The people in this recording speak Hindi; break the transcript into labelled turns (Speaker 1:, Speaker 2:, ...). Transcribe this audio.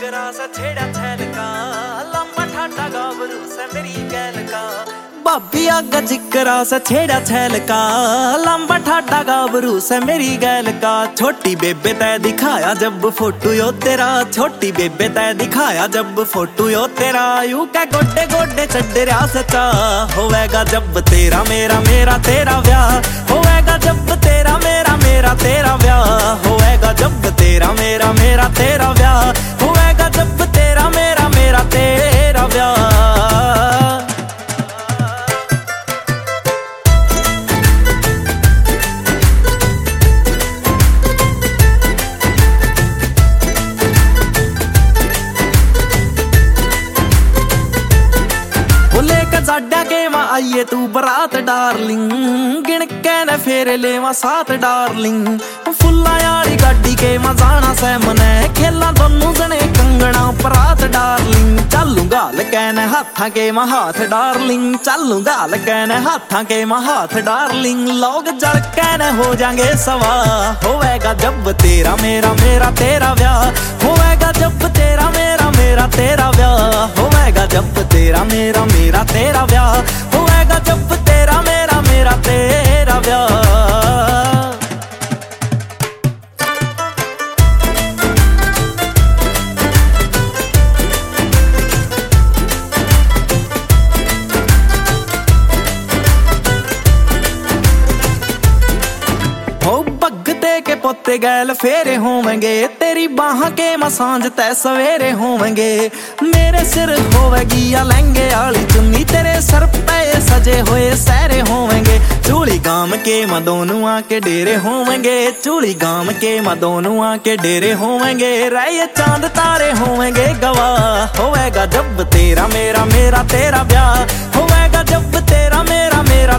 Speaker 1: जिगरा सा छेड़ा छैल का, लंबा ठाटा गाभरू से मेरी गैल का। भाभी आगा जिगरा सा छेड़ा छैल का, लंबा ठाटा गाभरू से मेरी गैल का। छोटी बेबे तै दिखाया जब फोटो यो तेरा, छोटी बेबे तै दिखाया जब फोटो यो तेरा। यूं क्या गोडे गोडे चढ़ रहा सचा, होवेगा जब तेरा मेरा मेरा तेरा ब्याह। होवेगा जब तेरा मेरा मेरा तेरा ब्याह। होवेगा जब तेरा मेरा मेरा तेरा ब्याह। होवेगा जब तेरा मेरा मेरा तेरा ब्याह। साड्या के मां आइए तू बरात डार्लिंग, गिण के न फेरे लेवा साथ डार्लिंग। फुल्ला यारी गाड़ी के मां जाना से मने, खेला दोनों जने कंगना परात डार्लिंग। चलूंगा लकैन हाथा के मां हाथ डार्लिंग, चलूंगा लकैन हाथा के मां हाथ डार्लिंग। लोग जल के न हो जाएंगे सवा, होवेगा जब तेरा मेरा मेरा तेरा ब्याह। होवेगा जब तेरा मेरा मेरा तेरा ब्याह। होवेगा जब तेरा मेरा मेरा तेरा ब्याह। होवेगा जब तेरा मेरा मेरा तेरा ब्याह। के पोते गैल फेरे होवेंगे, तेरी बाह के मसांज तै सवेरे होवेंगे। मेरे सिर होवेगी या लहंगे आली चुन्नी, तेरे सर पे सजे हुए सहरे होवेंगे। चूड़ी गाम के मां दोनों आके डेरे होवेंगे, चूड़ी गाम के मां दोनों आके डेरे होवेंगे। राय चांद तारे होवेंगे गवाह, होवेगा जब तेरा मेरा मेरा तेरा ब्याह। होवेगा जब तेरा मेरा मेरा